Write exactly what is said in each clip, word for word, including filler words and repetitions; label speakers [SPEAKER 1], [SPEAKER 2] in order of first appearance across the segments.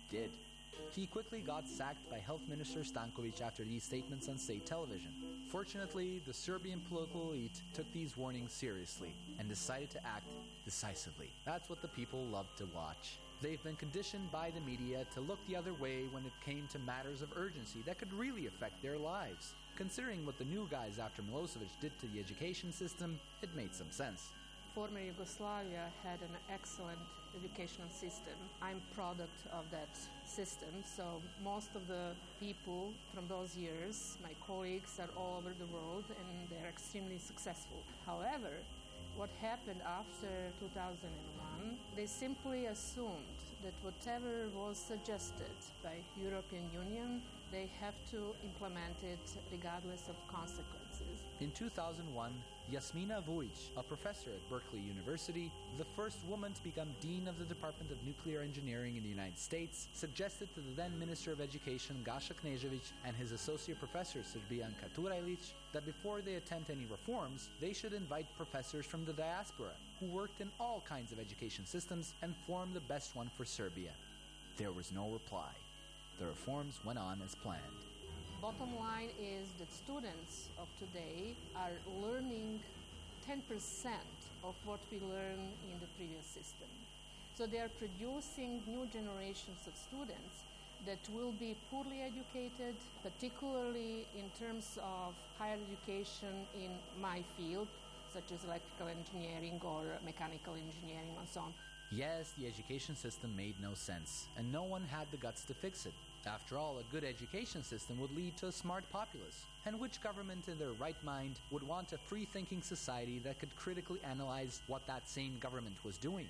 [SPEAKER 1] did. He quickly got sacked by Health Minister Stankovic after these statements on state television. Fortunately, the Serbian political elite took these warnings seriously and decided to act decisively. That's what the people love to watch. They've been conditioned by the media to look the other way when it came to matters of urgency that could really affect their lives. Considering what the new guys after Milosevic did to the education system, it made some sense.
[SPEAKER 2] Former Yugoslavia had an excellent educational system. I'm product of that system, so most of the people from those years, my colleagues, are all over the world and they're extremely successful. However, what happened after two thousand one, they simply assumed that whatever was suggested by European Union, they have to implement it regardless of consequences.
[SPEAKER 1] In two thousand one, Jasmina Vujic, a professor at Berkeley University, the first woman to become dean of the Department of Nuclear Engineering in the United States, suggested to the then Minister of Education Gaša Knežević and his associate professor Srbijanka Turajlić that before they attempt any reforms, they should invite professors from the diaspora who worked in all kinds of education systems and form the best one for Serbia. There was no reply. The reforms went on as planned.
[SPEAKER 2] Bottom line is that students of today are learning ten percent of what we learned in the previous system. So they are producing new generations of students that will be poorly educated, particularly in terms of higher education in my field, such as electrical engineering or mechanical engineering and so on.
[SPEAKER 1] Yes, the education system made no sense, and no one had the guts to fix it. After all, a good education system would lead to a smart populace. And which government in their right mind would want a free-thinking society that could critically analyze what that same government was doing?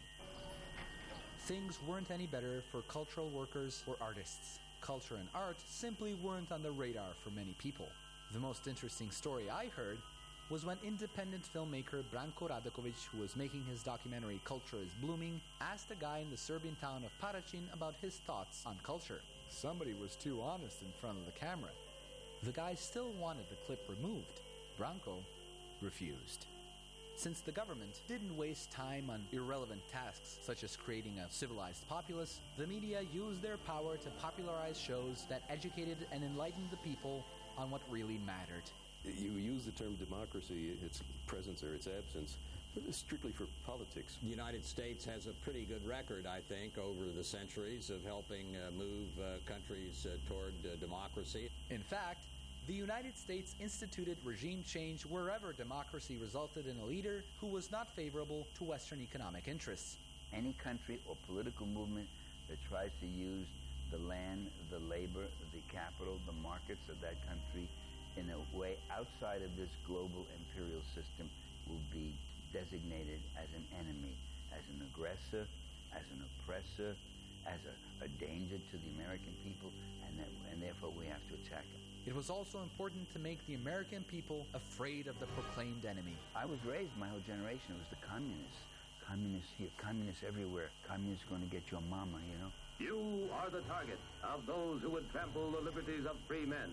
[SPEAKER 1] Things weren't any better for cultural workers or artists. Culture and art simply weren't on the radar for many people. The most interesting story I heard was when independent filmmaker Branko Radakovic, who was making his documentary Culture is Blooming, asked a guy in the Serbian town of Paraćin about his thoughts on culture. Somebody was too honest in front of the camera. The guy still wanted the clip removed. Branko refused. Since the government didn't waste time on irrelevant tasks such as creating a civilized populace, the media used their power to popularize shows that educated and enlightened the people on what really mattered.
[SPEAKER 3] You use the term democracy, its presence or its absence, strictly for politics.
[SPEAKER 4] The United States has a pretty good record, I think, over the centuries of helping uh, move uh, countries uh, toward uh, democracy.
[SPEAKER 1] In fact, the United States instituted regime change wherever democracy resulted in a leader who was not favorable to Western economic interests.
[SPEAKER 5] Any country or political movement that tries to use the land, the labor, the capital, the markets of that country in a way outside of this global imperial system will be designated as an enemy, as an aggressor, as an oppressor, as a, a danger to the American people, and, that, and therefore we have to attack him.
[SPEAKER 1] It was also important to make the American people afraid of the proclaimed enemy.
[SPEAKER 5] I was raised, my whole generation, it was the communists. Communists here, communists everywhere. Communists going to get your mama, you know.
[SPEAKER 6] You are the target of those who would trample the liberties of free men.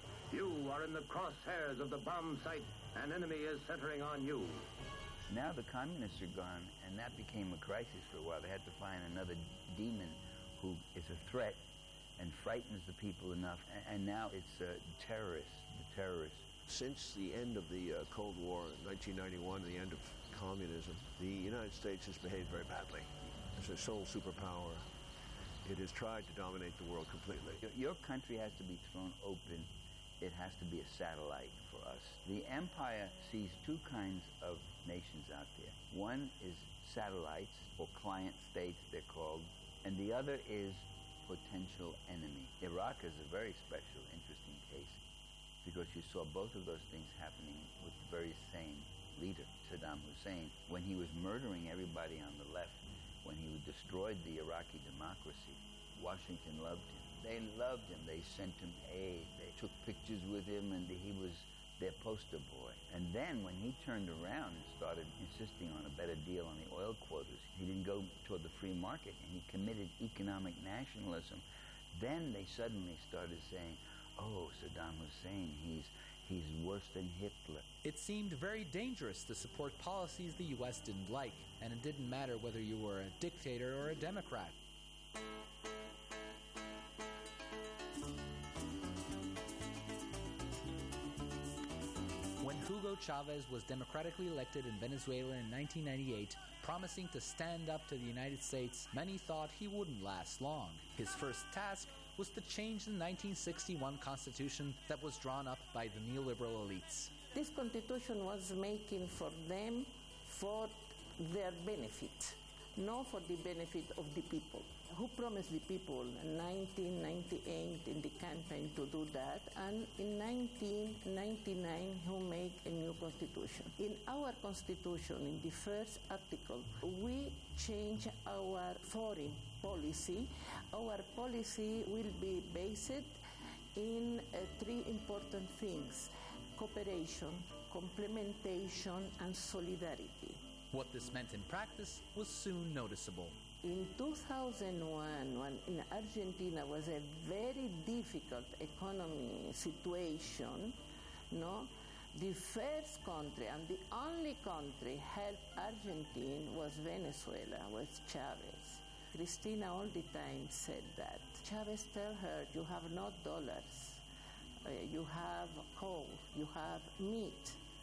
[SPEAKER 6] You are in the crosshairs of the bomb sight. An enemy is centering on you.
[SPEAKER 5] Now the communists are gone, and that became a crisis for a while. They had to find another demon who is a threat and frightens the people enough. And now it's uh, terrorists, the terrorists.
[SPEAKER 3] Since the end of the uh, Cold War in nineteen ninety-one, the end of communism, the United States has behaved very badly. As a sole superpower, it has tried to dominate the world completely.
[SPEAKER 5] Your country has to be thrown open. It has to be a satellite for us. The empire sees two kinds of nations out there. One is satellites, or client states they're called, and the other is potential enemy. Iraq is a very special, interesting case, because you saw both of those things happening with the very same leader, Saddam Hussein. When he was murdering everybody on the left, when he destroyed the Iraqi democracy, Washington loved him. They loved him. They sent him aid. They took pictures with him, and he was their poster boy. And then when he turned around and started insisting on a better deal on the oil quotas, he didn't go toward the free market, and he committed economic nationalism. Then they suddenly started saying, oh, Saddam Hussein, he's, he's worse than Hitler.
[SPEAKER 1] It seemed very dangerous to support policies the U S didn't like, and it didn't matter whether you were a dictator or a Democrat. Hugo Chavez was democratically elected in Venezuela in nineteen ninety-eight, promising to stand up to the United States. Many thought he wouldn't last long. His first task was to change the nineteen sixty-one constitution that was drawn up by the neoliberal elites.
[SPEAKER 7] This constitution was making for them for their benefit, not for the benefit of the people. Who promised the people in nineteen ninety-eight in the campaign to do that, and in nineteen ninety-nine who made a new constitution. In our constitution, in the first article, we change our foreign policy. Our policy will be based in uh, three important things: cooperation, complementation, and solidarity.
[SPEAKER 1] What this meant in practice was soon noticeable.
[SPEAKER 7] In two thousand one, when in Argentina was a very difficult economy situation, no, the first country and the only country helped Argentina was Venezuela, was Chavez. Cristina all the time said that. Chavez tell her, you have not dollars, uh, you have coal, you have meat,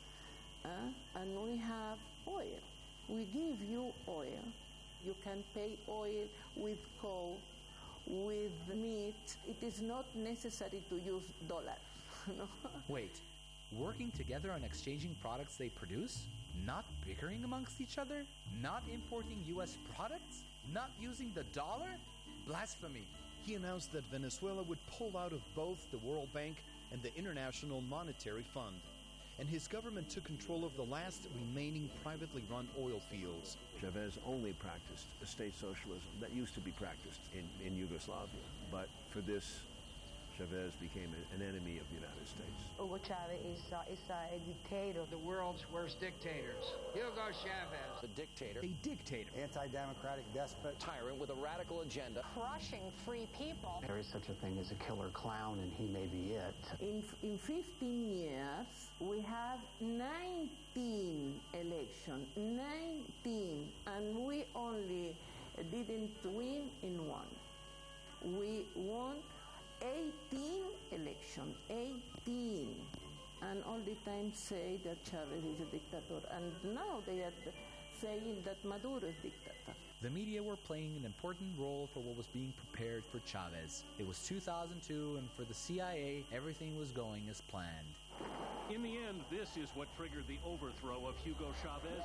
[SPEAKER 7] uh, and we have oil. We give you oil. You can pay oil with coal, with meat. It is not necessary to use dollars. No?
[SPEAKER 1] Wait, working together on exchanging products they produce? Not bickering amongst each other? Not importing U S products? Not using the dollar? Blasphemy.
[SPEAKER 8] He announced that Venezuela would pull out of both the World Bank and the International Monetary Fund. And his government took control of the last remaining privately run oil fields.
[SPEAKER 3] Chavez only practiced a state socialism that used to be practiced in, in Yugoslavia. But for this, Chavez became an enemy of the United States.
[SPEAKER 9] Hugo Chavez is, uh, is uh, a dictator.
[SPEAKER 10] The world's worst dictators. Hugo Chavez.
[SPEAKER 4] The dictator.
[SPEAKER 8] A dictator.
[SPEAKER 11] Anti-democratic despot.
[SPEAKER 4] Tyrant with a radical agenda.
[SPEAKER 9] Crushing free people.
[SPEAKER 10] There is such a thing as a killer clown, and he may be it.
[SPEAKER 7] In, in fifteen years, we have nineteen elections. nineteen. And we only didn't win in one. We won eighteen elections, eighteen, and all the time say that Chavez is a dictator, and now they are saying that Maduro is dictator.
[SPEAKER 1] The media were playing an important role for what was being prepared for Chavez. It was two thousand two, and for the C I A, everything was going as planned.
[SPEAKER 12] In the end, this is what triggered the overthrow of Hugo Chavez.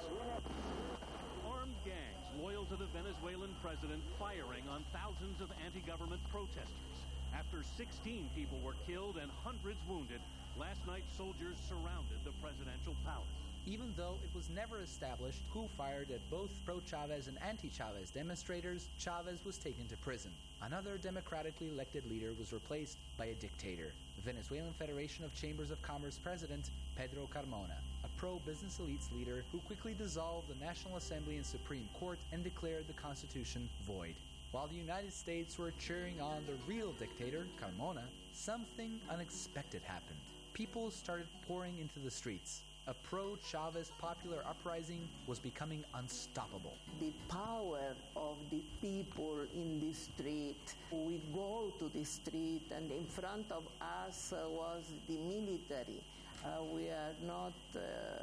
[SPEAKER 12] Armed gangs loyal to the Venezuelan president firing on thousands of anti-government protesters. After sixteen people were killed and hundreds wounded, last night soldiers surrounded the presidential palace.
[SPEAKER 1] Even though it was never established who fired at both pro-Chavez and anti-Chavez demonstrators, Chavez was taken to prison. Another democratically elected leader was replaced by a dictator, the Venezuelan Federation of Chambers of Commerce president, Pedro Carmona, a pro-business elites leader who quickly dissolved the National Assembly and Supreme Court and declared the Constitution void. While the United States were cheering on the real dictator, Carmona, something unexpected happened. People started pouring into the streets. A pro-Chavez popular uprising was becoming unstoppable.
[SPEAKER 7] The power of the people in the street. We go to the street, and in front of us uh, was the military. Uh, we are not uh,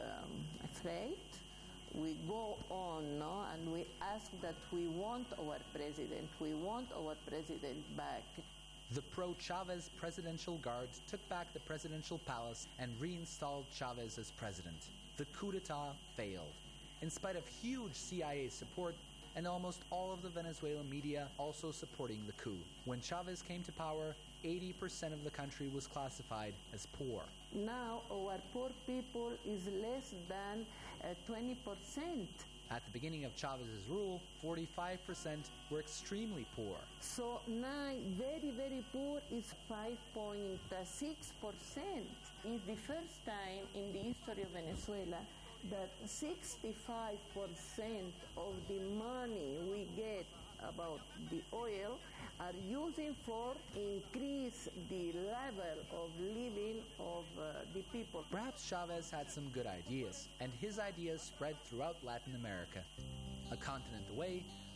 [SPEAKER 7] afraid. We go on, no, and we ask that we want our president. We want our president back.
[SPEAKER 1] The pro-Chavez Presidential Guard took back the presidential palace and reinstalled Chavez as president. The coup d'etat failed. In spite of huge C I A support and almost all of the Venezuelan media also supporting the coup. When Chavez came to power, eighty percent of the country was classified as poor.
[SPEAKER 7] Now our poor people is less than uh, twenty percent.
[SPEAKER 1] At the beginning of Chavez's rule, forty-five percent were extremely poor.
[SPEAKER 7] So now very, very poor is five point six percent. It's the first time in the history of Venezuela that sixty-five percent of the money we get about the oil are using for increase the level of living of uh, the people.
[SPEAKER 1] Perhaps Chavez had some good ideas, and his ideas spread throughout Latin America. A continent away,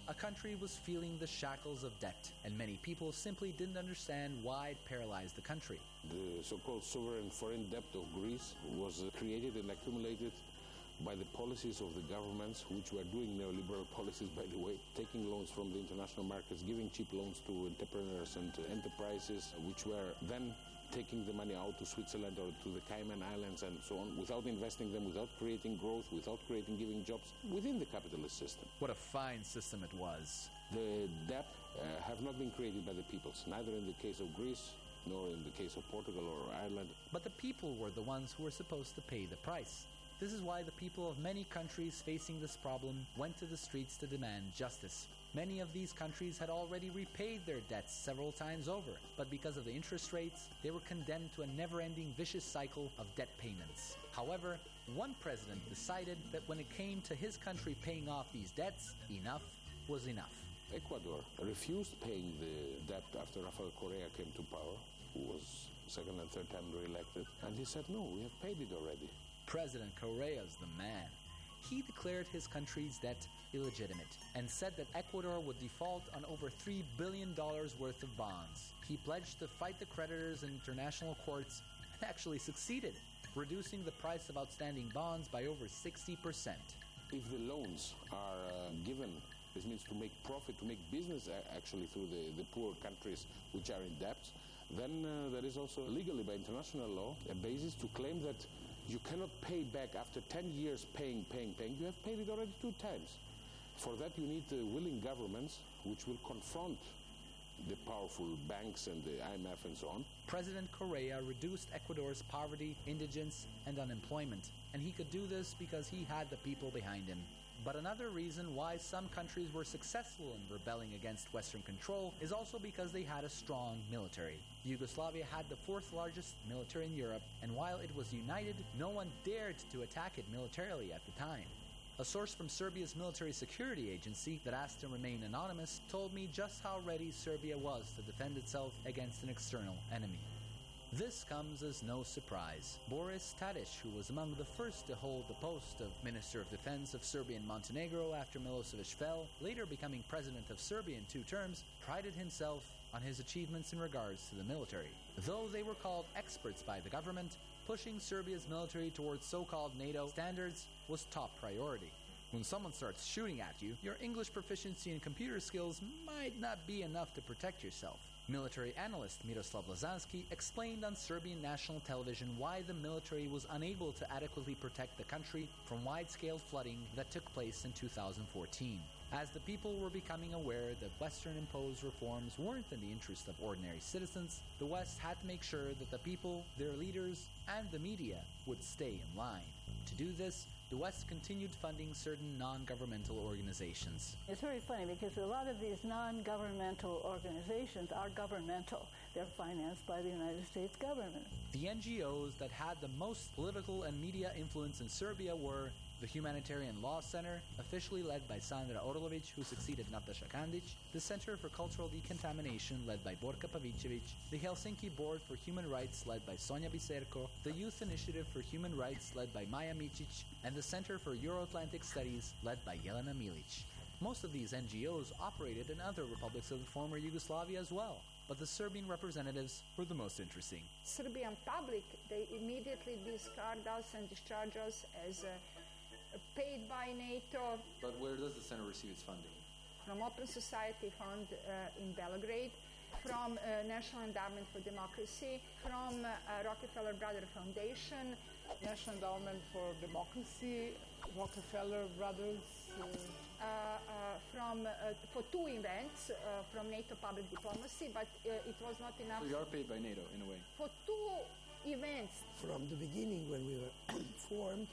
[SPEAKER 1] A country was feeling the shackles of debt, and many people simply didn't understand why it paralyzed the country.
[SPEAKER 13] The so-called sovereign foreign debt of Greece was uh, created and accumulated by the policies of the governments, which were doing neoliberal policies, by the way, taking loans from the international markets, giving cheap loans to entrepreneurs and uh, enterprises, which were then taking the money out to Switzerland or to the Cayman Islands and so on, without investing them, without creating growth, without creating, giving jobs within the capitalist system.
[SPEAKER 1] What a fine system it was.
[SPEAKER 13] The debt uh, have not been created by the peoples, neither in the case of Greece nor in the case of Portugal or Ireland.
[SPEAKER 1] But the people were the ones who were supposed to pay the price. This is why the people of many countries facing this problem went to the streets to demand justice. Many of these countries had already repaid their debts several times over, but because of the interest rates, they were condemned to a never-ending vicious cycle of debt payments. However, one president decided that when it came to his country paying off these debts, enough was enough.
[SPEAKER 13] Ecuador refused paying the debt after Rafael Correa came to power, who was second and third time re-elected, and he said, no, we have paid it already.
[SPEAKER 1] President Correa's the man. He declared his country's debt illegitimate and said that Ecuador would default on over three billion dollars worth of bonds. He pledged to fight the creditors in international courts and actually succeeded, reducing the price of outstanding bonds by over sixty percent.
[SPEAKER 13] If the loans are uh, given, this means to make profit, to make business actually through the, the poor countries which are in debt, then uh, there is also legally by international law a basis to claim that you cannot pay back after ten years paying, paying, paying. You have paid it already two times. For that you need uh, willing governments which will confront the powerful banks and the I M F and so on.
[SPEAKER 1] President Correa reduced Ecuador's poverty, indigence, and unemployment, and he could do this because he had the people behind him. But another reason why some countries were successful in rebelling against Western control is also because they had a strong military. Yugoslavia had the fourth largest military in Europe, and while it was united, no one dared to attack it militarily at the time. A source from Serbia's military security agency that asked to remain anonymous told me just how ready Serbia was to defend itself against an external enemy. This comes as no surprise. Boris Tadic, who was among the first to hold the post of Minister of Defense of Serbia and Montenegro after Milosevic fell, later becoming president of Serbia in two terms, prided himself on his achievements in regards to the military. Though they were called experts by the government, pushing Serbia's military towards so-called NATO standards was top priority. When someone starts shooting at you, your English proficiency and computer skills might not be enough to protect yourself. Military analyst Miroslav Lazansky explained on Serbian national television why the military was unable to adequately protect the country from wide-scale flooding that took place in two thousand fourteen. As the people were becoming aware that Western-imposed reforms weren't in the interest of ordinary citizens, the West had to make sure that the people, their leaders, and the media would stay in line. To do this, the West continued funding certain non-governmental organizations.
[SPEAKER 14] It's very funny because a lot of these non-governmental organizations are governmental. They're financed by the United States government.
[SPEAKER 1] The N G Os that had the most political and media influence in Serbia were the Humanitarian Law Center, officially led by Sandra Orlovic, who succeeded Nataša Kandić, the Center for Cultural Decontamination, led by Borka Pavicevic, the Helsinki Board for Human Rights, led by Sonja Biserko, the Youth Initiative for Human Rights, led by Maja Micic, and the Center for Euro-Atlantic Studies, led by Jelena Milic. Most of these N G Os operated in other republics of the former Yugoslavia as well, but the Serbian representatives were the most interesting.
[SPEAKER 9] Serbian public, they immediately discard us and discharge us as a paid by NATO.
[SPEAKER 1] But where does the center receive its funding?
[SPEAKER 9] From Open Society Fund uh, in Belgrade, from uh, National Endowment for Democracy, from uh, Rockefeller Brothers Foundation,
[SPEAKER 15] National Endowment for Democracy, Rockefeller Brothers. Uh,
[SPEAKER 9] uh, uh, from uh, for two events uh, from NATO Public Diplomacy, but uh, it was not enough.
[SPEAKER 1] So you are paid by NATO in a way.
[SPEAKER 9] For two events.
[SPEAKER 16] From the beginning, when we were formed,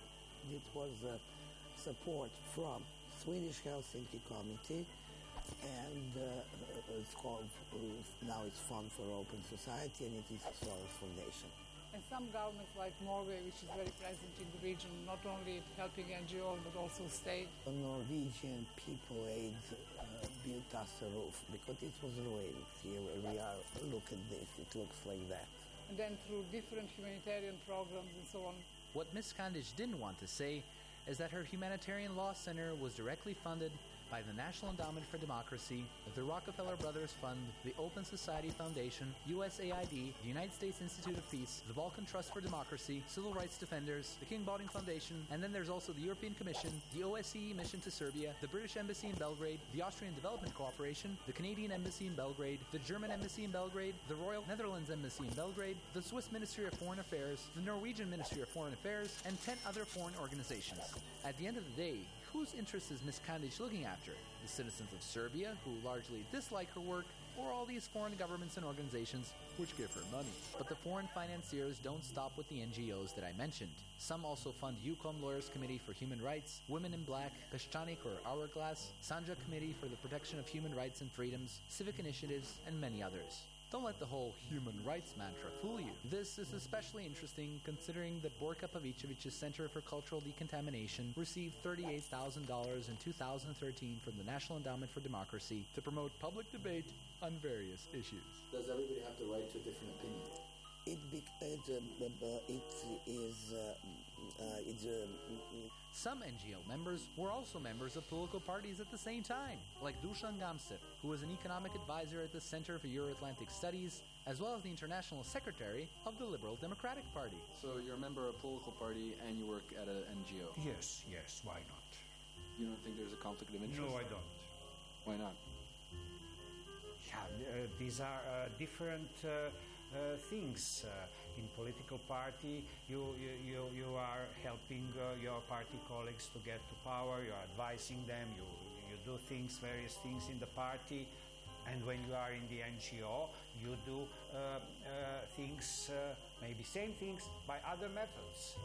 [SPEAKER 16] it was uh, support from Swedish Helsinki Committee, and uh, it's called uh, now it's Fund for Open Society, and it is Soros Foundation.
[SPEAKER 15] And some governments like Norway, which is very present in the region, not only helping N G Os but also state.
[SPEAKER 16] The Norwegian People Aid uh, built us a roof because it was raining here where we are. Look at this; it looks like that.
[SPEAKER 15] And then through different humanitarian programs and so on.
[SPEAKER 1] What Miz Kandić didn't want to say is that her Humanitarian Law Center was directly funded by the National Endowment for Democracy, the Rockefeller Brothers Fund, the Open Society Foundation, U S A I D, the United States Institute of Peace, the Balkan Trust for Democracy, Civil Rights Defenders, the King Bauding Foundation, and then there's also the European Commission, the O S C E mission to Serbia, the British Embassy in Belgrade, the Austrian Development Cooperation, the Canadian Embassy in Belgrade, the German Embassy in Belgrade, the Royal Netherlands Embassy in Belgrade, the Swiss Ministry of Foreign Affairs, the Norwegian Ministry of Foreign Affairs, and ten other foreign organizations. At the end of the day, whose interests is Miss Kandic looking after? The citizens of Serbia, who largely dislike her work, or all these foreign governments and organizations which give her money? But the foreign financiers don't stop with the N G Os that I mentioned. Some also fund UCOM Lawyers Committee for Human Rights, Women in Black, Peščanik or Hourglass, Sanja Committee for the Protection of Human Rights and Freedoms, Civic Initiatives, and many others. Don't let the whole human rights mantra fool you. This is especially interesting considering that Borka Pavicevic's Center for Cultural Decontamination received thirty-eight thousand dollars in two thousand thirteen from the National Endowment for Democracy to promote public debate on various issues.
[SPEAKER 17] Does everybody have the right to a different opinion?
[SPEAKER 16] It, be, it, uh, it is... Uh, uh, it's, uh,
[SPEAKER 1] Some N G O members were also members of political parties at the same time, like Dusan Gamsev, who was an economic advisor at the Center for Euro-Atlantic Studies, as well as the international secretary of the Liberal Democratic Party.
[SPEAKER 17] So you're a member of a political party and you work at an N G O?
[SPEAKER 18] Yes, yes, why not?
[SPEAKER 17] You don't think there's a conflict of interest?
[SPEAKER 18] No, I don't.
[SPEAKER 17] Why not?
[SPEAKER 18] Yeah, uh, these are uh, different uh, uh, things. Uh, in political party, you, you, you, you are helping uh, your party colleagues to get to power, you are advising them, you, you do things, various things in the party. And when you are in the N G O, you do uh, uh, things, uh, maybe same things, by other methods.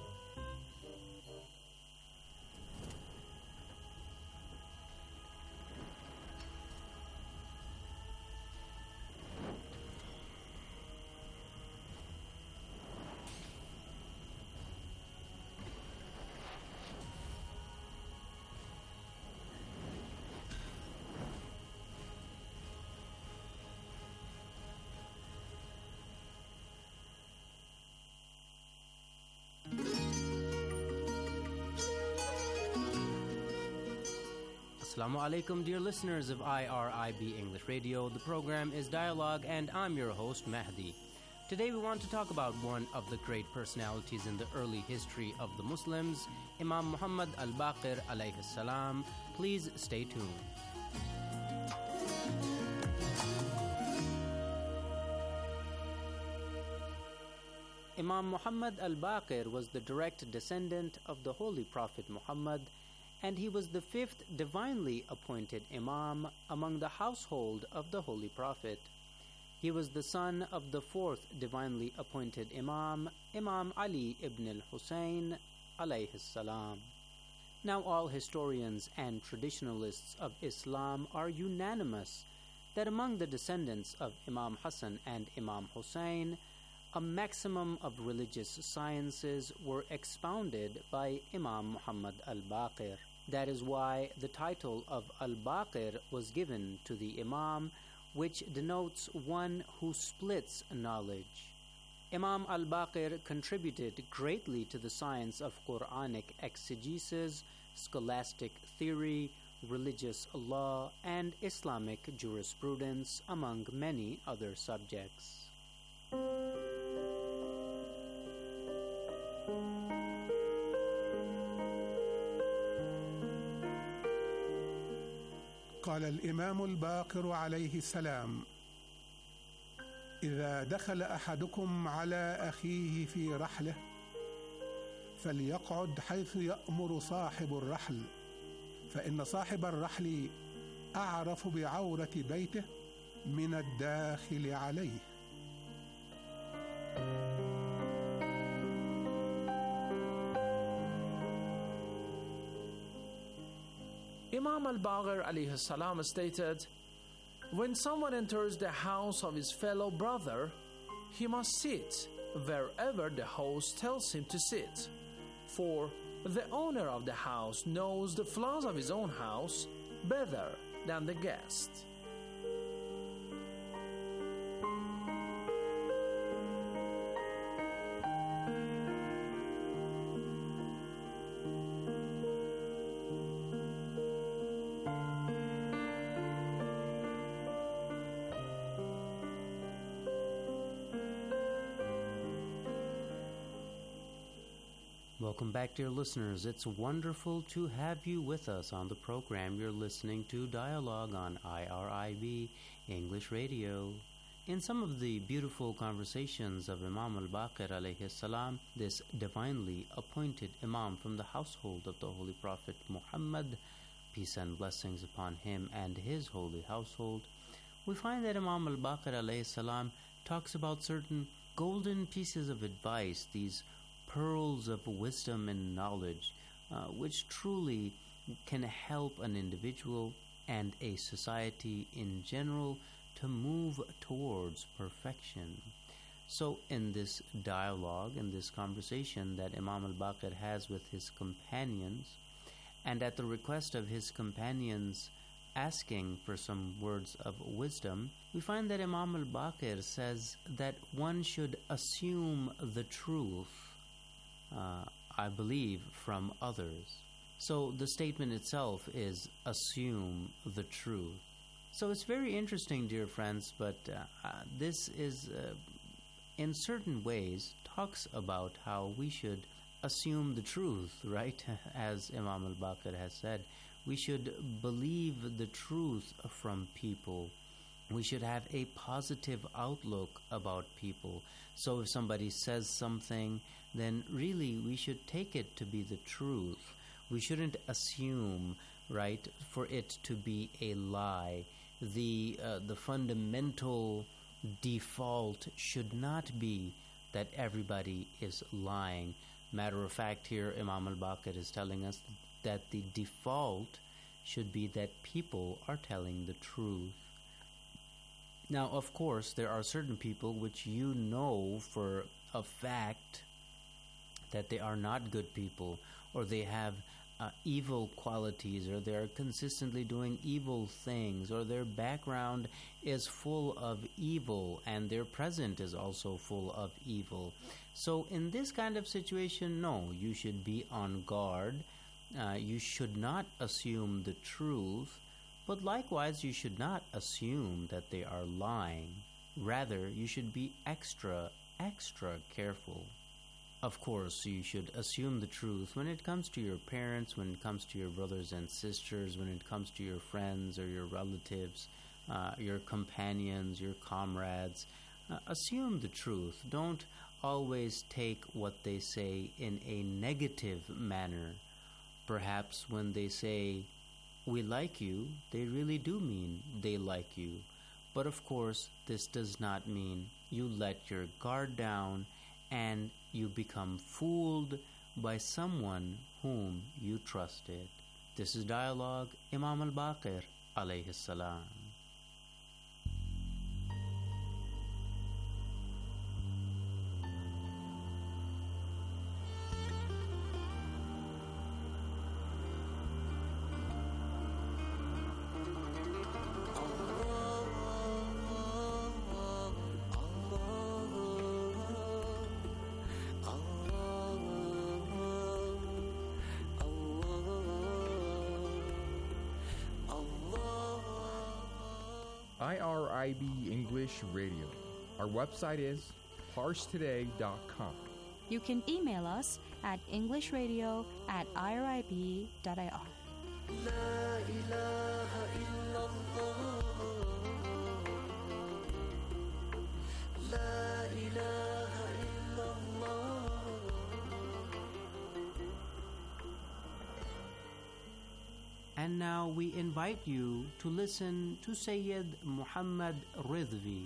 [SPEAKER 19] Assalamu alaikum, dear listeners of I R I B English Radio. The program is Dialogue, and I'm your host, Mahdi. Today we want to talk about one of the great personalities in the early history of the Muslims, Imam Muhammad al-Baqir alayhi salam. Please stay tuned. Imam Muhammad al-Baqir was the direct descendant of the Holy Prophet Muhammad, and he was the fifth divinely appointed Imam among the household of the Holy Prophet. He was the son of the fourth divinely appointed Imam, Imam Ali ibn al-Husayn alayhi salam. Now all historians and traditionalists of Islam are unanimous that among the descendants of Imam Hassan and Imam Hussein, a maximum of religious sciences were expounded by Imam Muhammad al-Baqir. That is why the title of al-Baqir was given to the Imam, which denotes one who splits knowledge. Imam al-Baqir contributed greatly to the science of Quranic exegesis, scholastic theory, religious law, and Islamic jurisprudence, among many other subjects.
[SPEAKER 20] قال الإمام الباقر عليه السلام: إذا دخل أحدكم على أخيه في رحله فليقعد حيث يأمر صاحب الرحل، فإن صاحب الرحل أعرف بعورة بيته من الداخل عليه.
[SPEAKER 21] Imam al-Baqir alayhi salam stated, when someone enters the house of his fellow brother, he must sit wherever the host tells him to sit, for the owner of the house knows the flaws of his own house better than the guest.
[SPEAKER 19] Welcome back, dear listeners. It's wonderful to have you with us on the program. You're listening to Dialogue on I R I B English Radio. In some of the beautiful conversations of Imam al-Baqir alayhi salam, this divinely appointed Imam from the household of the Holy Prophet Muhammad, peace and blessings upon him and his holy household, we find that Imam al-Baqir alayhi salam talks about certain golden pieces of advice, these pearls of wisdom and knowledge, uh, which truly can help an individual and a society in general to move towards perfection. So in this dialogue, in this conversation that Imam al-Baqir has with his companions, and at the request of his companions asking for some words of wisdom, we find that Imam al-Baqir says that one should assume the truth, uh, I believe, from others. So the statement itself is assume the truth. So it's very interesting, dear friends, but uh, uh, this is, uh, in certain ways, talks about how we should assume the truth, right? As Imam al-Baqir has said, we should believe the truth from people. We should have a positive outlook about people. So if somebody says something, then really we should take it to be the truth. We shouldn't assume, right, for it to be a lie. The uh, the fundamental default should not be that everybody is lying. Matter of fact, here Imam al-Baqir is telling us that the default should be that people are telling the truth. Now, of course, there are certain people which you know for a fact that they are not good people, or they have uh, evil qualities, or they are consistently doing evil things, or their background is full of evil, and their present is also full of evil. So in this kind of situation, no, you should be on guard. Uh, you should not assume the truth, but likewise you should not assume that they are lying. Rather, you should be extra, extra careful. Of course, you should assume the truth when it comes to your parents, when it comes to your brothers and sisters, when it comes to your friends or your relatives, uh, your companions, your comrades. Uh, assume the truth. Don't always take what they say in a negative manner. Perhaps when they say, "we like you," they really do mean they like you. But of course, this does not mean you let your guard down and you become fooled by someone whom you trusted. This is Dialogue, Imam al-Baqir alayhi salam.
[SPEAKER 2] I R I B English Radio. Our website is parse today dot com.
[SPEAKER 22] You can email us at englishradio at I R I B dot I R.
[SPEAKER 19] And now we invite you to listen to Sayyid Muhammad Ridvi.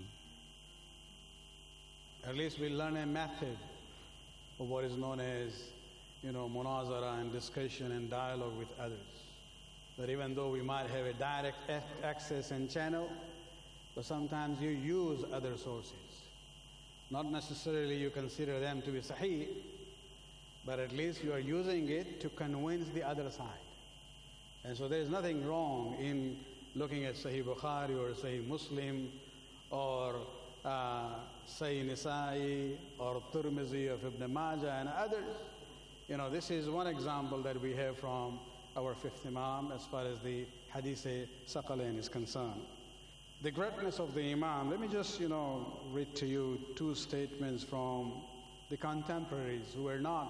[SPEAKER 23] At least we learn a method of what is known as, you know, munazara and discussion and dialogue with others. That even though we might have a direct access and channel, but sometimes you use other sources. Not necessarily you consider them to be sahih, but at least you are using it to convince the other side. And so there is nothing wrong in looking at Sahih Bukhari or Sahih Muslim or uh, Sahih Nisa'i or Tirmizi of Ibn Majah and others. You know, this is one example that we have from our fifth Imam as far as the Hadith Saqalain is concerned. The greatness of the Imam, let me just, you know, read to you two statements from the contemporaries who were not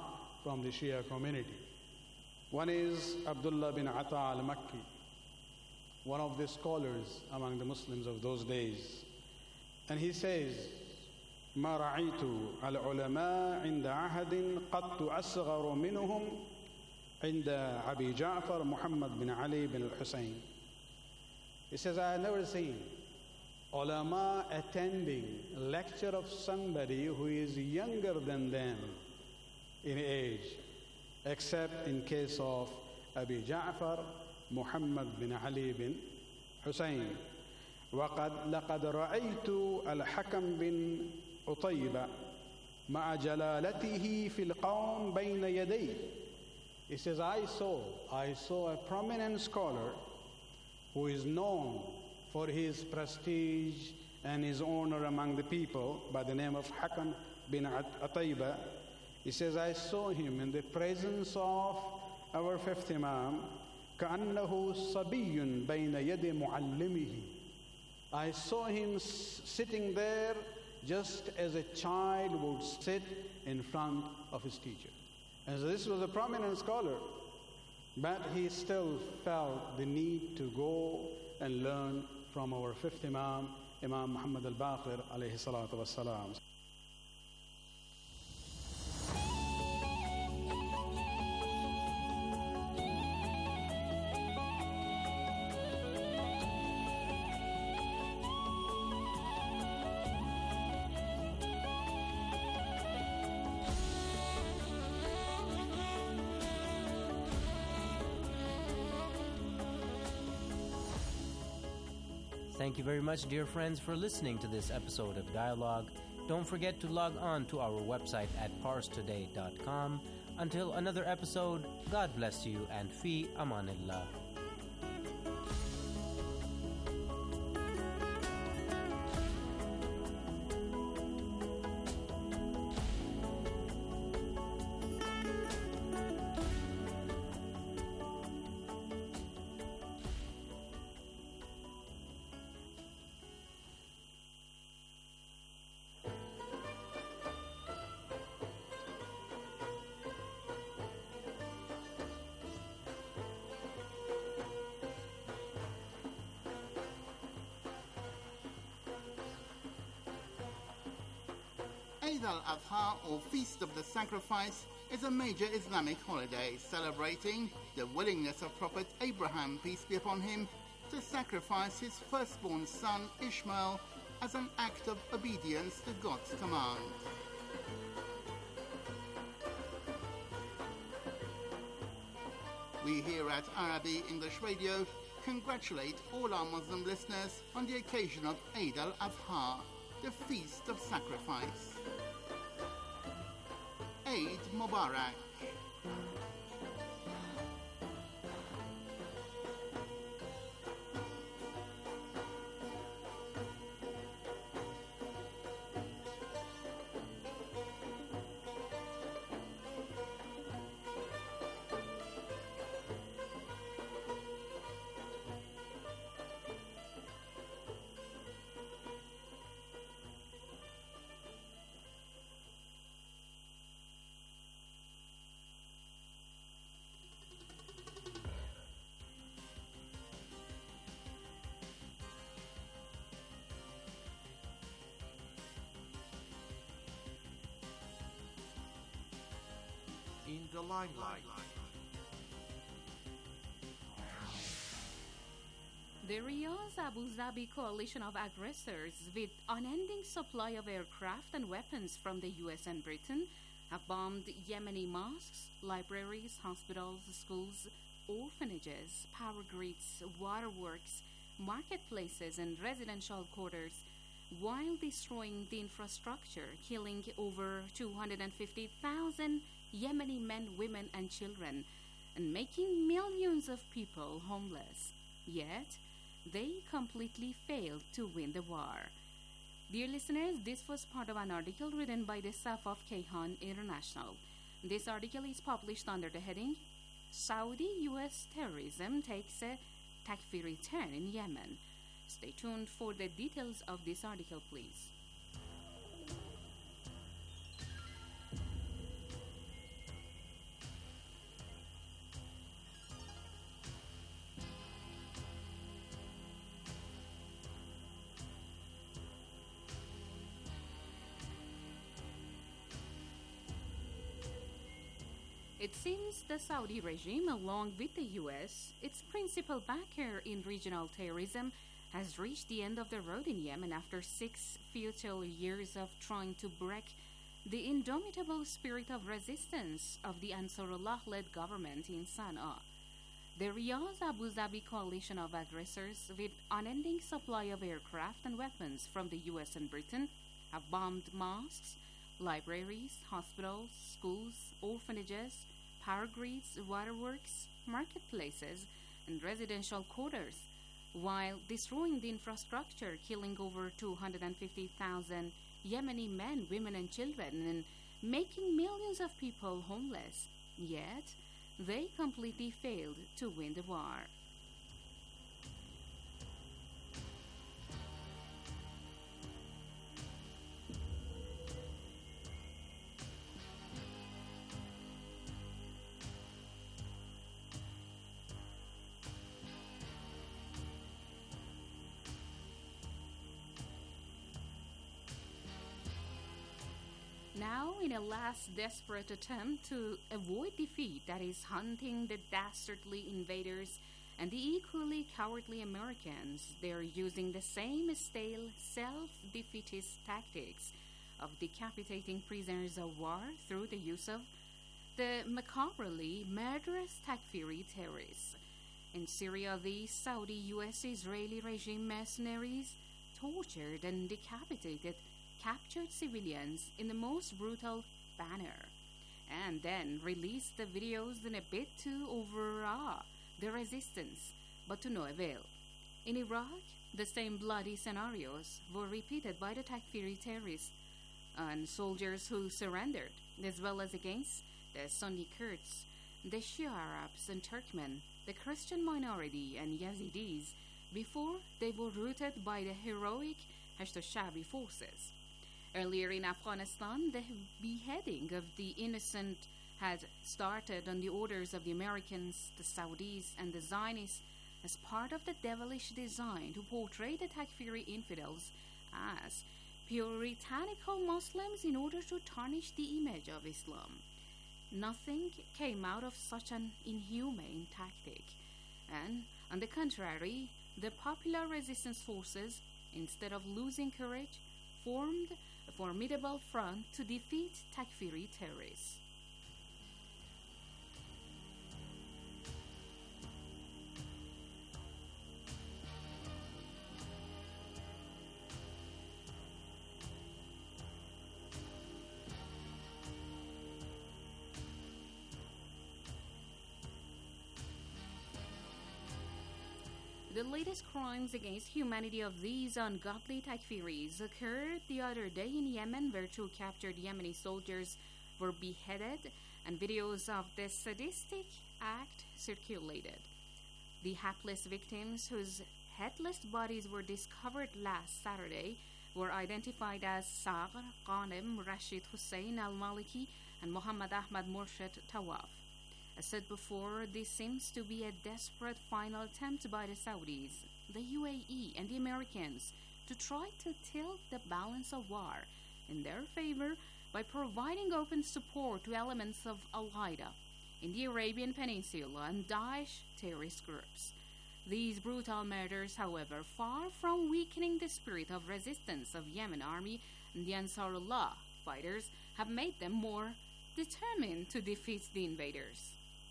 [SPEAKER 23] from the Shia community. One is Abdullah bin Ata al-Makki, one of the scholars among the Muslims of those days. And he says, ما رأيت العلماء عند عهد قط أصغر منهم عند أبي جعفر محمد بن علي بن الحسين. He says, I have never seen ulama attending a lecture of somebody who is younger than them in age, except in case of Abi Ja'far Muhammad bin Ali bin Hussein. وقد لقد رأيت الحكم بن عطيبة مع جلالته في القوم بين يديه. He says, I saw, I saw a prominent scholar who is known for his prestige and his honor among the people by the name of Hakam bin Atayba. He says, I saw him in the presence of our fifth Imam, كأنه صبي بين يد معلمه. I saw him sitting there just as a child would sit in front of his teacher. And so this was a prominent scholar, but he still felt the need to go and learn from our fifth Imam, Imam Muhammad al-Baqir alayhi salatu wassalam.
[SPEAKER 19] Thank you very much, dear friends, for listening to this episode of Dialogue. Don't forget to log on to our website at pars today dot com. Until another episode, God bless you and fi amanillah.
[SPEAKER 3] Eid al-Adha, or Feast of the Sacrifice, is a major Islamic holiday celebrating the willingness of Prophet Abraham, peace be upon him, to sacrifice his firstborn son Ishmael as an act of obedience to God's command. We here at Arabi English Radio congratulate all our Muslim listeners on the occasion of Eid al-Adha, the Feast of Sacrifice. Eid Mubarak.
[SPEAKER 5] In the limelight.
[SPEAKER 6] The Riyadh Abu Dhabi coalition of aggressors, with unending supply of aircraft and weapons from the U S and Britain, have bombed Yemeni mosques, libraries, hospitals, schools, orphanages, power grids, waterworks, marketplaces, and residential quarters, while destroying the infrastructure, killing over two hundred fifty thousand Yemeni men, women, and children, and making millions of people homeless. Yet, they completely failed to win the war. Dear listeners, this was part of an article written by the staff of Kayhan International. This article is published under the heading, Saudi U S Terrorism Takes a Takfiri Turn in Yemen. Stay tuned for the details of this article, please. It seems the Saudi regime, along with the U S, its principal backer in regional terrorism, has reached the end of the road in Yemen after six futile years of trying to break the indomitable spirit of resistance of the Ansarullah-led government in Sana'a. The Riyadh-Abu Dhabi coalition of aggressors, with unending supply of aircraft and weapons from the U S and Britain, have bombed mosques, libraries, hospitals, schools, orphanages, power grids, waterworks, marketplaces, and residential quarters, while destroying the infrastructure, killing over two hundred fifty thousand Yemeni men, women, and children, and making millions of people homeless. Yet, they completely failed to win the war. Now, in a last desperate attempt to avoid defeat that is hunting the dastardly invaders and the equally cowardly Americans, they are using the same stale, self-defeatist tactics of decapitating prisoners of war through the use of the macabrely murderous Takfiri terrorists. In Syria, the Saudi-U S-Israeli regime mercenaries tortured and decapitated captured civilians in the most brutal manner, and then released the videos in a bid to overawe the resistance, but to no avail. In Iraq, the same bloody scenarios were repeated by the Takfiri terrorists and soldiers who surrendered, as well as against the Sunni Kurds, the Shia Arabs and Turkmen, the Christian minority and Yazidis, before they were routed by the heroic Hashd al-Sha'bi forces. Earlier in Afghanistan, the beheading of the innocent had started on the orders of the Americans, the Saudis, and the Zionists as part of the devilish design to portray the Takfiri infidels as puritanical Muslims in order to tarnish the image of Islam. Nothing came out of such an inhumane tactic, and, on the contrary, the popular resistance forces, instead of losing courage, formed a formidable front to defeat Takfiri terrorists. The latest crimes against humanity of these ungodly Takfiris occurred the other day in Yemen, where two captured Yemeni soldiers were beheaded and videos of the sadistic act circulated. The hapless victims, whose headless bodies were discovered last Saturday, were identified as Sagr, Ghanem, Rashid Hussein al-Maliki, and Muhammad Ahmad Murshid Tawaf. As said before, this seems to be a desperate final attempt by the Saudis, the U A E, and the Americans to try to tilt the balance of war in their favor by providing open support to elements of Al-Qaeda in the Arabian Peninsula and Daesh terrorist groups. These brutal murders, however, far from weakening the spirit of resistance of Yemen army and the Ansarullah fighters, have made them more determined to defeat the invaders.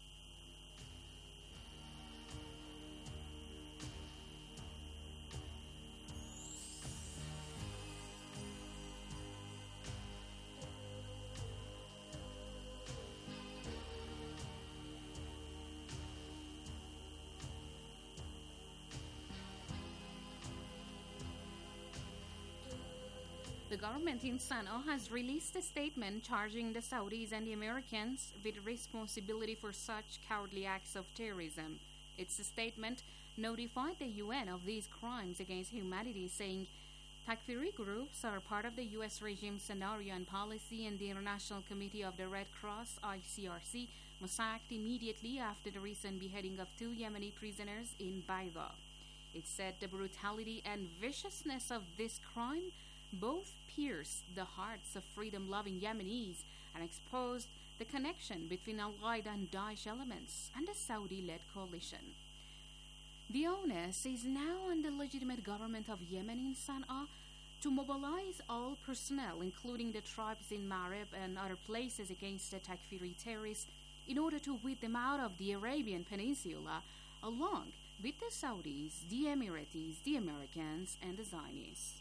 [SPEAKER 6] The government in Sana'a has released a statement charging the Saudis and the Americans with responsibility for such cowardly acts of terrorism. Its statement notified the U N of these crimes against humanity, saying Takfiri groups are part of the U S regime scenario and policy, and the International Committee of the Red Cross, I C R C, must act immediately after the recent beheading of two Yemeni prisoners in Bayda. It said the brutality and viciousness of this crime Both pierced the hearts of freedom-loving Yemenis and exposed the connection between Al-Qaeda and Daesh elements and the Saudi-led coalition. The onus is now on the legitimate government of Yemen in Sana'a to mobilize all personnel, including the tribes in Marib and other places against the Takfiri terrorists, in order to weed them out of the Arabian Peninsula, along with the Saudis, the Emiratis, the Americans, and the Zionists.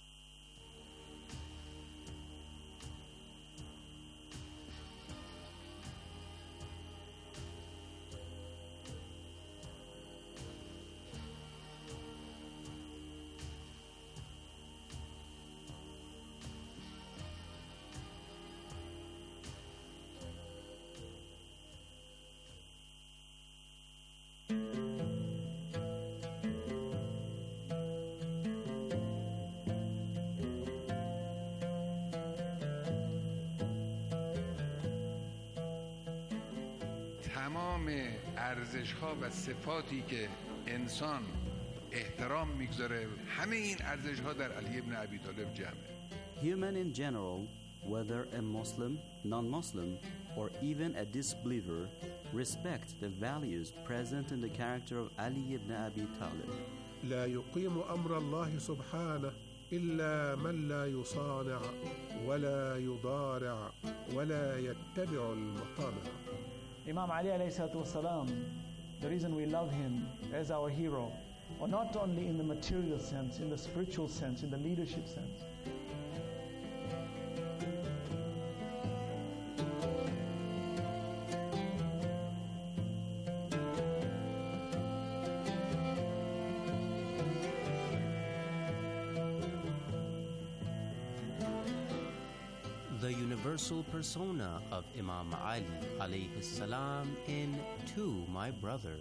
[SPEAKER 4] تمام ارزش‌ها و صفاتی که انسان احترام میگذاره همه این ارزش‌ها در علی ابن ابی طالب جمعه.
[SPEAKER 8] Human in general, whether a Muslim, non-Muslim, or even a disbeliever, respect the values present in the character of Ali ibn Abi Talib.
[SPEAKER 20] لا يقيم أمر الله سبحانه إلا من لا يصانع ولا يضارع ولا يتبع المطامع.
[SPEAKER 11] Imam Ali alayhi salatu wasalam, the reason we love him as our hero, or not only in the material sense, in the spiritual sense, in the leadership sense.
[SPEAKER 19] The universal persona of Imam Ali alayhi salam in To My Brother.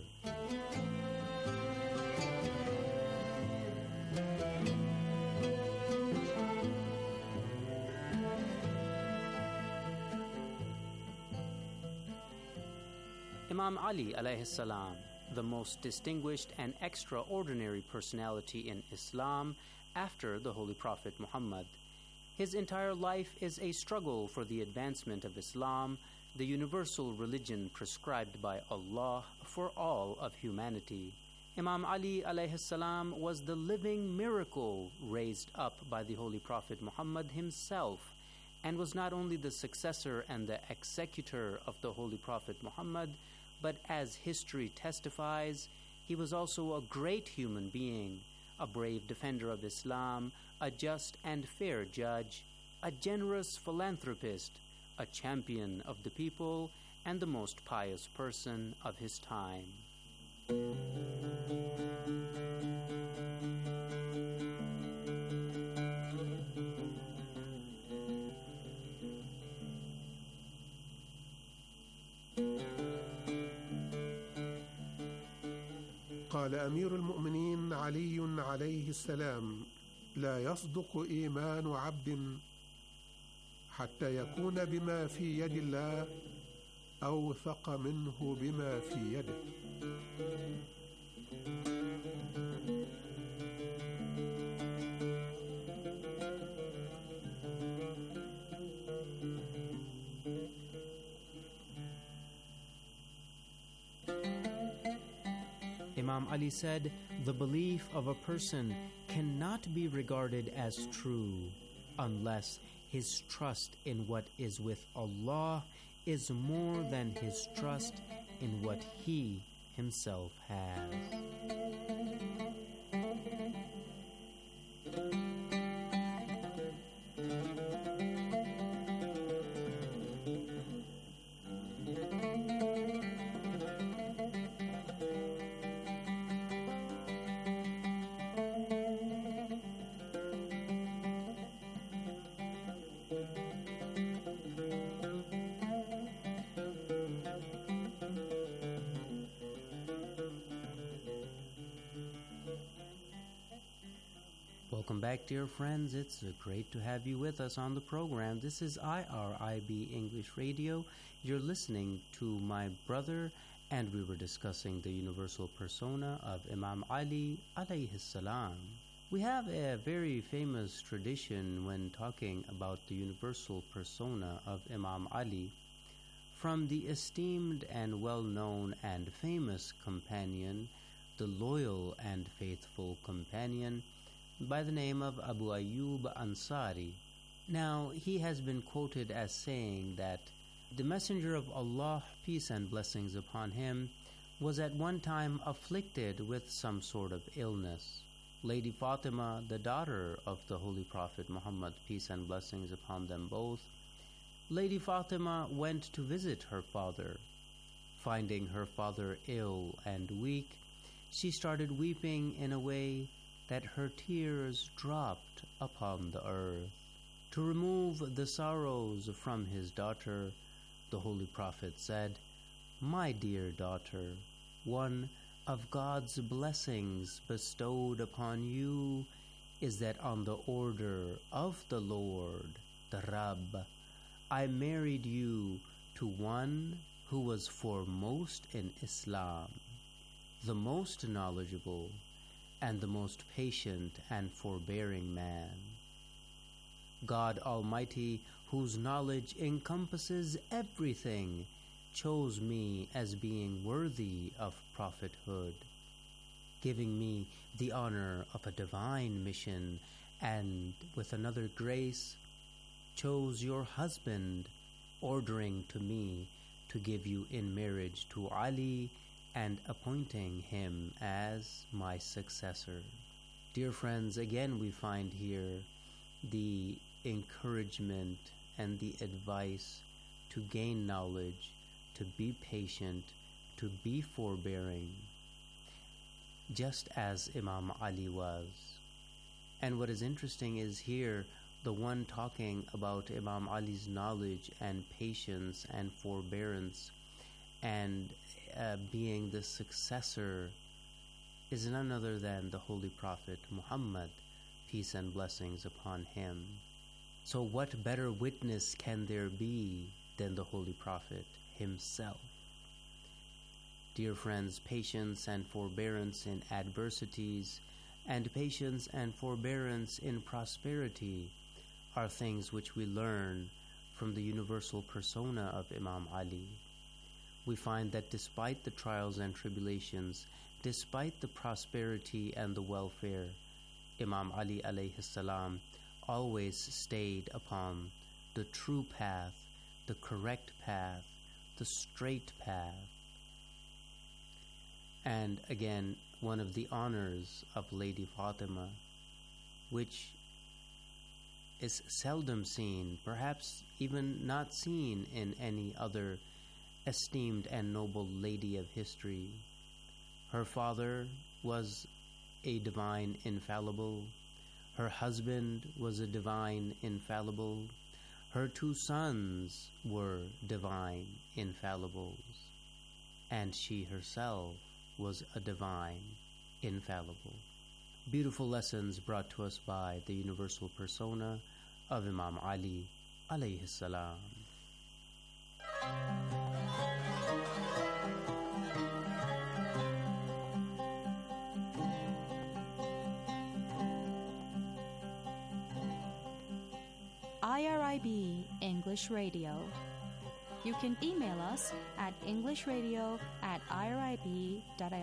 [SPEAKER 19] Imam Ali alayhi salam, the most distinguished and extraordinary personality in Islam after the Holy Prophet Muhammad. His entire life is a struggle for the advancement of Islam, the universal religion prescribed by Allah for all of humanity. Imam Ali alayhi salam was the living miracle raised up by the Holy Prophet Muhammad himself, and was not only the successor and the executor of the Holy Prophet Muhammad, but as history testifies, he was also a great human being, a brave defender of Islam, a just and fair judge, a generous philanthropist, a champion of the people, and the most pious person of his time.
[SPEAKER 20] قال أمير المؤمنين علي عليه السلام: لا يصدق إيمان عبد حتى يكون بما في يد الله أوثق منه بما في يده.
[SPEAKER 19] Imam Ali said, the belief of a person cannot be regarded as true unless his trust in what is with Allah is more than his trust in what he himself has. Welcome back, dear friends. It's uh, great to have you with us on the program. This is I R I B English Radio. You're listening to My Brother, and we were discussing the universal persona of Imam Ali alayhi salam. We have a very famous tradition when talking about the universal persona of Imam Ali from the esteemed and well-known and famous companion, the loyal and faithful companion by the name of Abu Ayyub Ansari. Now, he has been quoted as saying that the Messenger of Allah, peace and blessings upon him, was at one time afflicted with some sort of illness. Lady Fatima, the daughter of the Holy Prophet Muhammad, peace and blessings upon them both, Lady Fatima went to visit her father. Finding her father ill and weak, she started weeping in a way that her tears dropped upon the earth. To remove the sorrows from his daughter, the Holy Prophet said, "My dear daughter, one of God's blessings bestowed upon you is that on the order of the Lord, the Rabb, I married you to one who was foremost in Islam, the most knowledgeable and the most patient and forbearing man. God Almighty, whose knowledge encompasses everything, chose me as being worthy of prophethood, giving me the honor of a divine mission, and with another grace chose your husband, ordering to me to give you in marriage to Ali and appointing him as my successor." Dear friends, again we find here the encouragement and the advice to gain knowledge, to be patient, to be forbearing, just as Imam Ali was. And what is interesting is here, the one talking about Imam Ali's knowledge and patience and forbearance and uh, being the successor is none other than the Holy Prophet Muhammad, peace and blessings upon him. So what better witness can there be than the Holy Prophet himself? Dear friends, patience and forbearance in adversities and patience and forbearance in prosperity are things which we learn from the universal persona of Imam Ali. We find that despite the trials and tribulations, despite the prosperity and the welfare, Imam Ali alayhi salam always stayed upon the true path, the correct path, the straight path. And again, one of the honors of Lady Fatima, which is seldom seen, perhaps even not seen in any other esteemed and noble lady of history. Her father was a divine infallible. Her husband was a divine infallible. Her two sons were divine infallibles. And she herself was a divine infallible. Beautiful lessons brought to us by the universal persona of Imam Ali alayhi salam.
[SPEAKER 22] I R I B English Radio. You can email us at englishradio at irib.ir.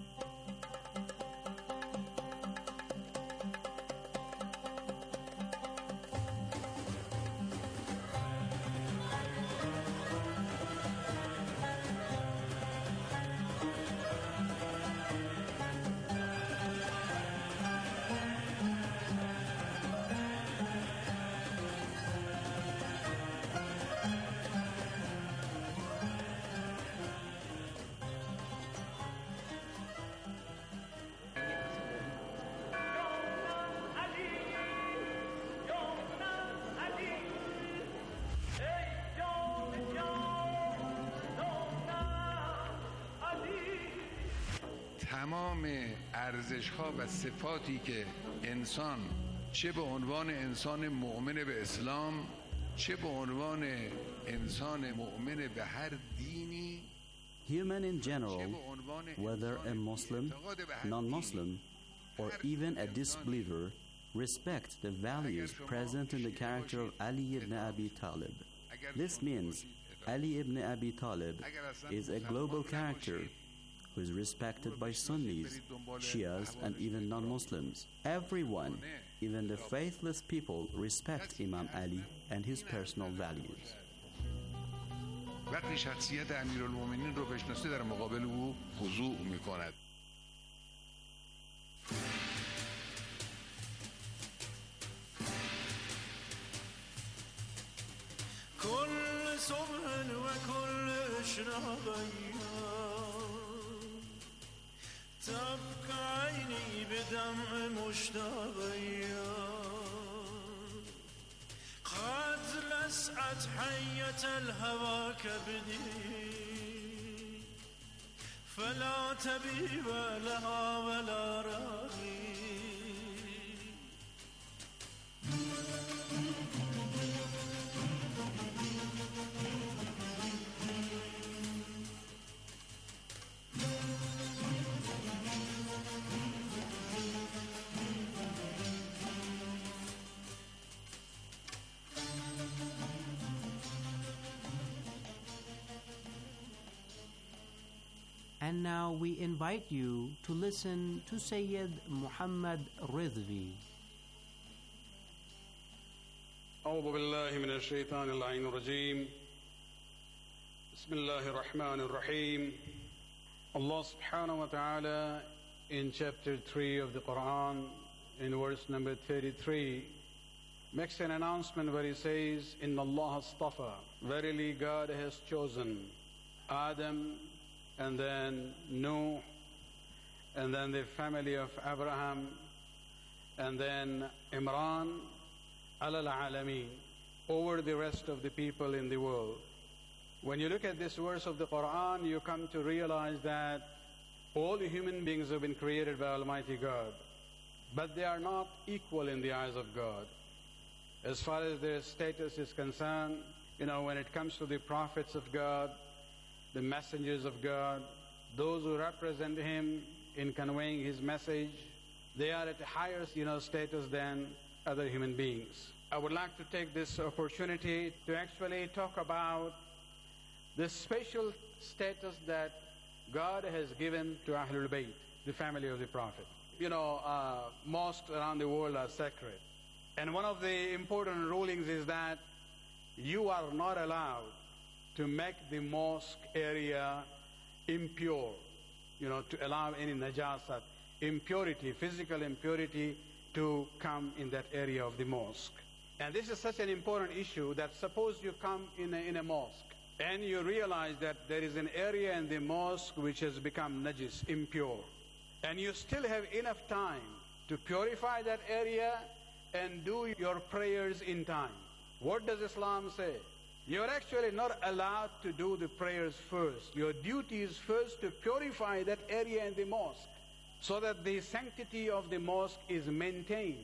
[SPEAKER 4] تمام ارزش‌ها و صفاتی که انسان چه به عنوان انسان مؤمن به اسلام چه به عنوان انسان مؤمن به هر دینی
[SPEAKER 8] Human in general, whether a Muslim, non-Muslim, or even a disbeliever respect the values present in the character of Ali ibn Abi Talib. This means Ali ibn Abi Talib is a global character who is respected by Sunnis, Shias, and even non-Muslims. Everyone, even the faithless people, respect Imam Ali and his personal values.
[SPEAKER 4] وقتی شخصیت امیرالمومنین رو بشناسه در مقابل او خضوع میکند.
[SPEAKER 7] كل صبح وكل إشراق تبكى عيني بدمع مشتاق قد لسعت حية الهوى كبدي فلا تبيب لها ولا راغي
[SPEAKER 19] And now we invite you to listen to Sayyid Muhammad Ridvi.
[SPEAKER 23] أعوذ بالله من الشيطان اللعين الرجيم بسم الله الرحمن الرحيم Allah subhanahu wa ta'ala in chapter three of the Quran in verse number thirty-three makes an announcement where he says Inna Allah astafa, verily God has chosen Adam and then Nuh and then the family of Abraham and then Imran alal alameen, over the rest of the people in the world. When you look at this verse of the Quran, you come to realize that all the human beings have been created by Almighty God, but they are not equal in the eyes of God. As far as their status is concerned, you know, when it comes to the prophets of God, the messengers of God, those who represent Him in conveying His message, they are at a higher, you know, status than other human beings. I would like to take this opportunity to actually talk about the special status that God has given to Ahlul Bayt, the family of the Prophet. You know, uh, mosques around the world are sacred. And one of the important rulings is that you are not allowed to make the mosque area impure, you know, to allow any najasat, impurity, physical impurity to come in that area of the mosque. And this is such an important issue that suppose you come in a, in a mosque and you realize that there is an area in the mosque which has become najis, impure, and you still have enough time to purify that area and do your prayers in time. What does Islam say? You're actually not allowed to do the prayers first. Your duty is first to purify that area in the mosque so that the sanctity of the mosque is maintained.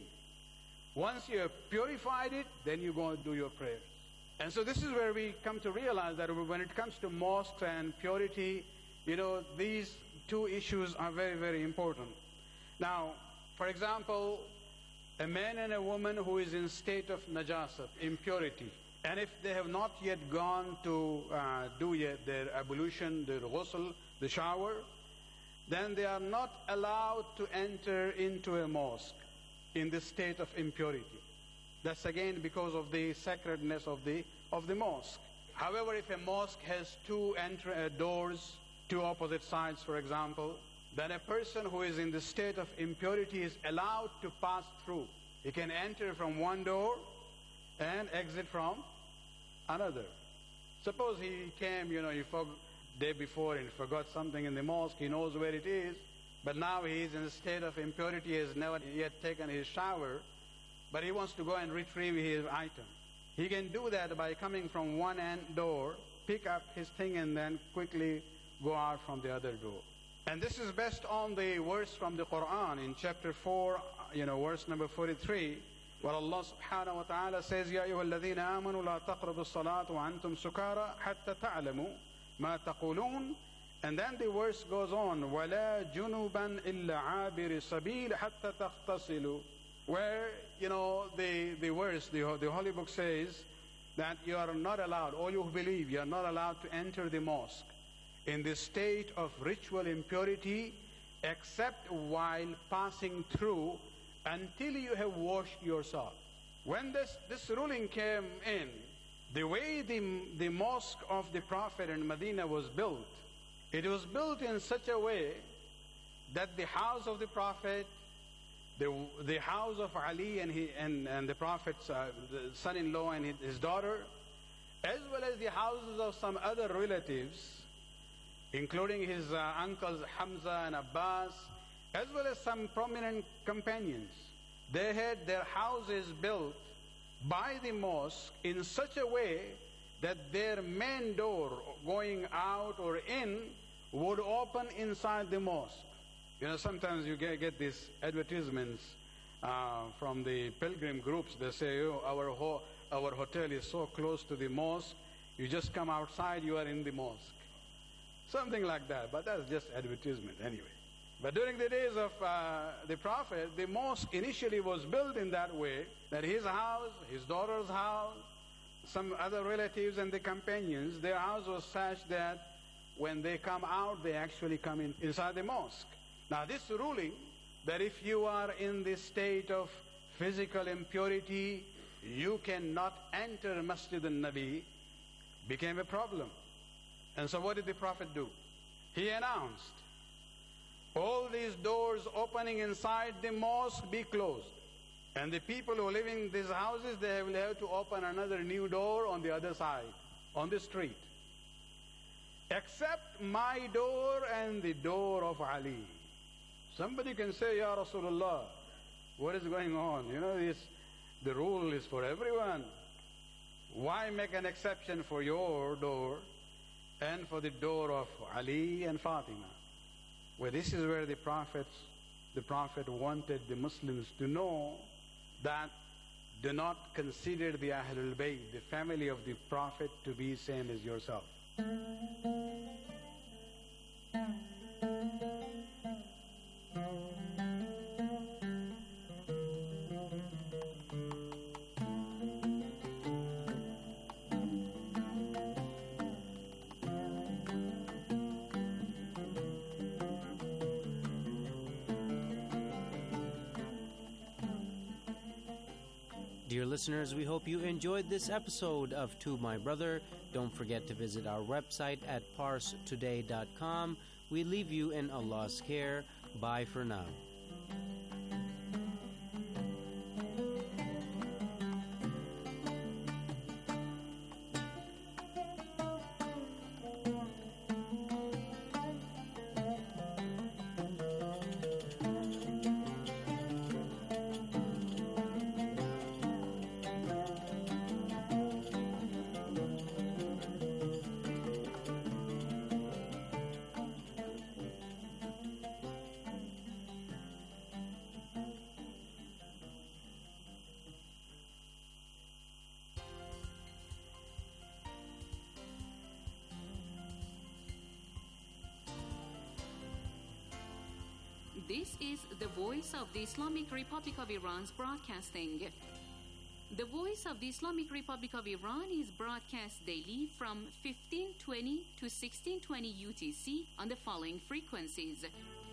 [SPEAKER 23] Once you have purified it, then you go and do your prayers. And so this is where we come to realize that when it comes to mosques and purity, you know, these two issues are very, very important. Now, for example, a man and a woman who is in state of najasat, impurity, and if they have not yet gone to uh, do yet their ablution, their ghusl, the shower, then they are not allowed to enter into a mosque in the state of impurity. That's again because of the sacredness of the of the mosque. However, if a mosque has two enter uh, doors, two opposite sides, for example, then a person who is in the state of impurity is allowed to pass through. He can enter from one door and exit from another. Suppose he came, you know, he forgot day before and forgot something in the mosque. He knows where it is, but now he is in a state of impurity. He has never yet taken his shower, but he wants to go and retrieve his item. He can do that by coming from one end door, pick up his thing, and then quickly go out from the other door. And this is based on the verse from the Quran in chapter four, you know, verse number forty-three, where Allah subhanahu wa ta'ala says, يَا أَيُّهَا الَّذِينَ آمَنُوا لَا تَقْرَبُوا الصَّلَاةَ وَأَنْتُمْ سُكَارَى حَتَّى تَعْلَمُوا مَا تَقُولُونَ And then the verse goes on, وَلَا جُنُوبًا إِلَّا عَابِرِ سَبِيلِ حَتَّى تَغْتَسِلُوا, where, you know, the, the verse, the, the Holy Book says that you are not allowed, or you believe you are not allowed to enter the mosque in the state of ritual impurity except while passing through until you have washed yourself. When this, this ruling came in, the way the, the mosque of the Prophet in Medina was built, it was built in such a way that the house of the Prophet, the, the house of Ali and, he, and, and the Prophet's uh, the son-in-law and his, his daughter, as well as the houses of some other relatives, including his uh, uncles Hamza and Abbas, as well as some prominent companions. They had their houses built by the mosque in such a way that their main door going out or in would open inside the mosque. You know, sometimes you get, get these advertisements uh, from the pilgrim groups. They say, oh, our, ho our hotel is so close to the mosque, you just come outside, you are in the mosque. Something like that, but that's just advertisement anyway. But during the days of uh, the Prophet, the mosque initially was built in that way, that his house, his daughter's house, some other relatives and the companions, their house was such that when they come out, they actually come in inside the mosque. Now this ruling, that if you are in the state of physical impurity, you cannot enter Masjid al-Nabi, became a problem. And so what did the Prophet do? He announced, all these doors opening inside the mosque be closed. And the people who live in these houses, they will have to open another new door on the other side, on the street. Except my door and the door of Ali. Somebody can say, Ya Rasulullah, what is going on? You know, this, the rule is for everyone. Why make an exception for your door and for the door of Ali and Fatima? Well, this is where the prophets, the Prophet wanted the Muslims to know that do not consider the Ahlul Bayt, the family of the Prophet, to be same as yourself.
[SPEAKER 19] Dear listeners, we hope you enjoyed this episode of To My Brother. Don't forget to visit our website at pars today dot com. We leave you in Allah's care. Bye for now.
[SPEAKER 6] This is the Voice of the Islamic Republic of Iran's broadcasting. The Voice of the Islamic Republic of Iran is broadcast daily from fifteen twenty to sixteen twenty U T C on the following frequencies.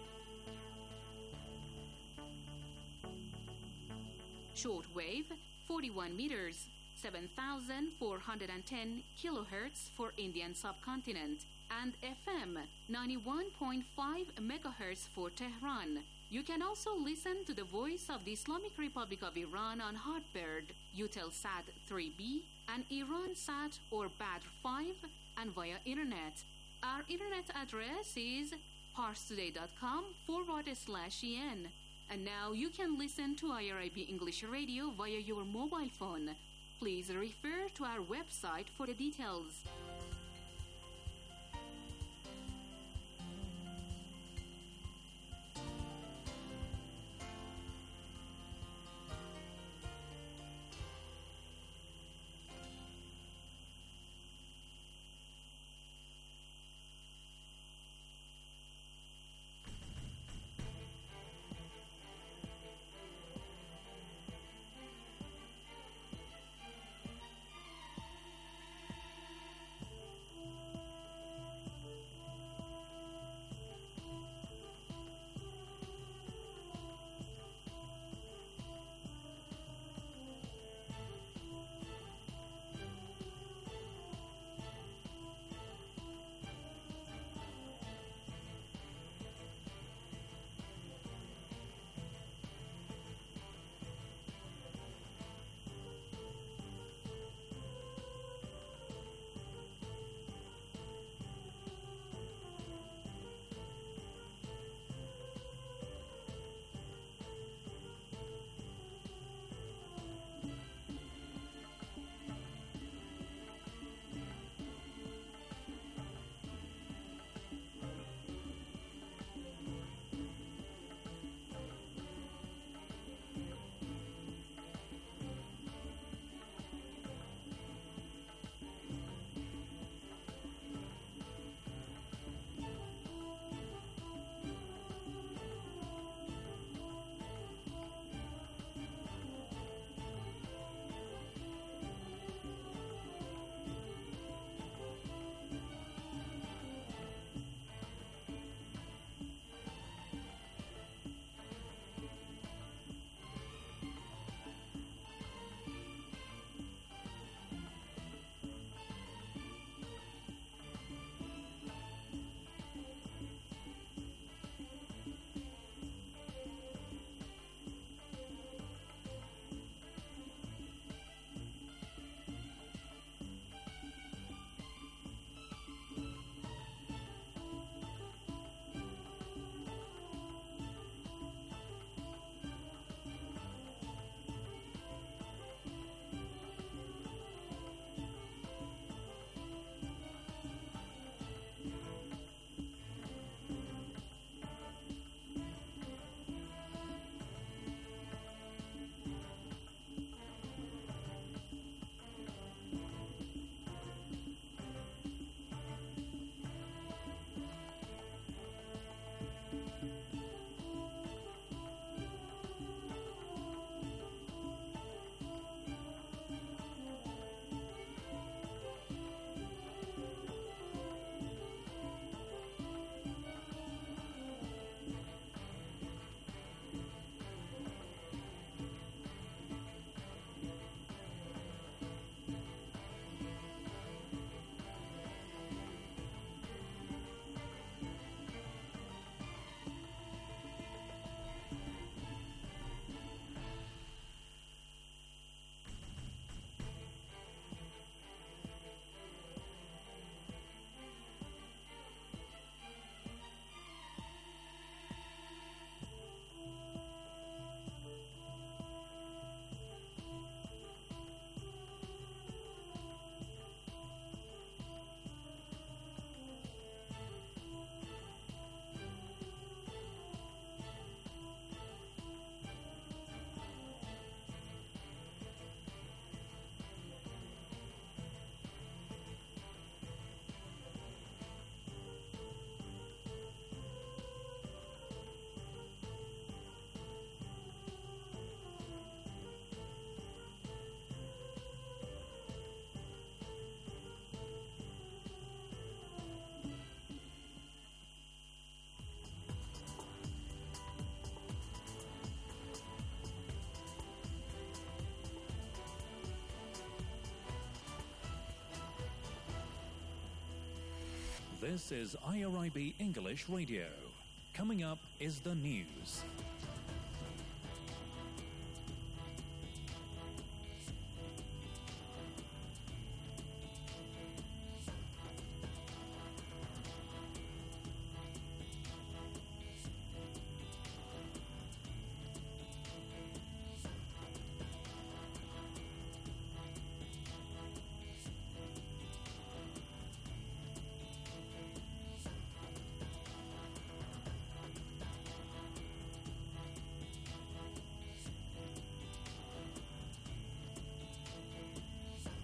[SPEAKER 6] Shortwave, forty-one meters, seven thousand four hundred ten kilohertz for Indian subcontinent, and F M, ninety-one point five megahertz for Tehran. You can also listen to the Voice of the Islamic Republic of Iran on Hotbird, Eutelsat three B, and IranSat or Badr five, and via Internet. Our Internet address is parstoday.com forward slash en. And now you can listen to I R I B English Radio via your mobile phone. Please refer to our website for the details.
[SPEAKER 10] This is I R I B English Radio. Coming up is the news.